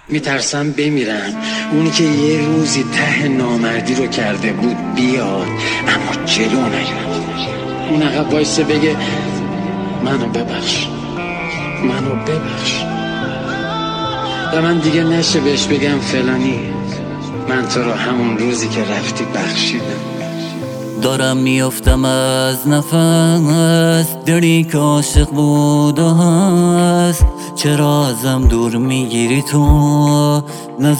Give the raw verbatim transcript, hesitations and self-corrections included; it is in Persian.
میترسم بمیرم، اونی که یه روزی ته نامردی رو کرده بود بیاد اما جلو نیاد. اون عقب وایسه بگه منو ببخش، منو ببخش، و من دیگه نشه بهش بگم فلانی من تو رو همون روزی که رفتی بخشیدم. دارم میافتم از نفس، دلی که عاشق بود و هست. چرا ازم دور میگیری تو؟